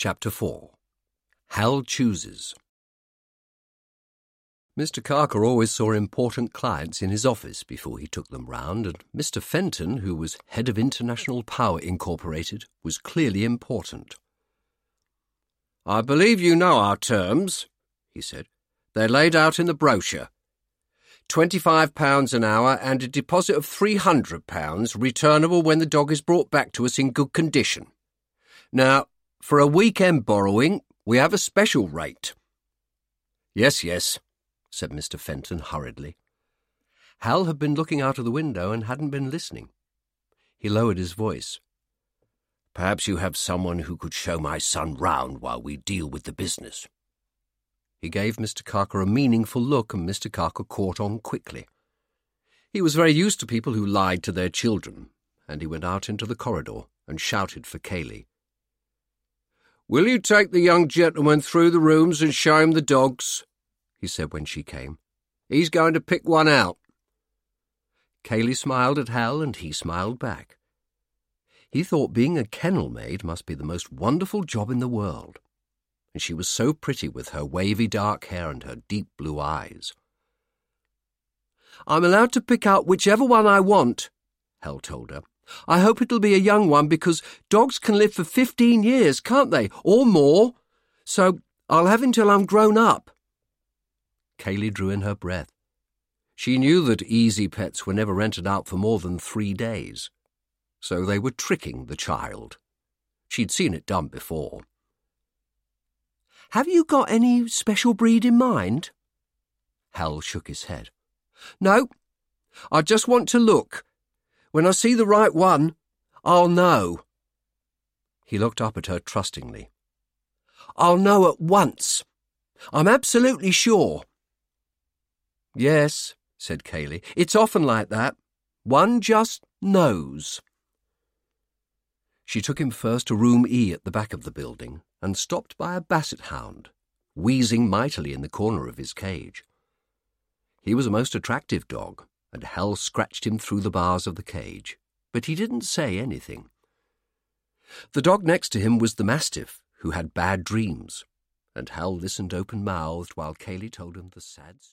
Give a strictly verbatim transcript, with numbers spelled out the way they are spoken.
Chapter four. Hal Chooses. Mister Carker always saw important clients in his office before he took them round, and Mister Fenton, who was head of International Power Incorporated, was clearly important. "I believe you know our terms," he said. "They're laid out in the brochure. Twenty-five pounds an hour and a deposit of three hundred pounds, returnable when the dog is brought back to us in good condition. Now, for a weekend borrowing, we have a special rate." "Yes, yes," said Mister Fenton hurriedly. Hal had been looking out of the window and hadn't been listening. He lowered his voice. "Perhaps you have someone who could show my son round while we deal with the business." He gave Mister Carker a meaningful look, and Mister Carker caught on quickly. He was very used to people who lied to their children, and he went out into the corridor and shouted for Cayley. "Will you take the young gentleman through the rooms and show him the dogs?" he said when she came. "He's going to pick one out." Cayley smiled at Hal, and he smiled back. He thought being a kennel maid must be the most wonderful job in the world, and she was so pretty with her wavy dark hair and her deep blue eyes. "I'm allowed to pick out whichever one I want," Hal told her. "I hope it'll be a young one, because dogs can live for fifteen years, can't they, or more? So I'll have him till I'm grown up." Cayley drew in her breath. She knew that easy pets were never rented out for more than three days, so they were tricking the child. She'd seen it done before. "Have you got any special breed in mind?" Hal shook his head. "No, I just want to look. When I see the right one, I'll know." He looked up at her trustingly. "I'll know at once. I'm absolutely sure." "Yes," said Cayley, "it's often like that. One just knows." She took him first to room E at the back of the building and stopped by a basset hound, wheezing mightily in the corner of his cage. He was a most attractive dog, and Hal scratched him through the bars of the cage, but he didn't say anything. The dog next to him was the Mastiff, who had bad dreams, and Hal listened open-mouthed while Cayley told him the sad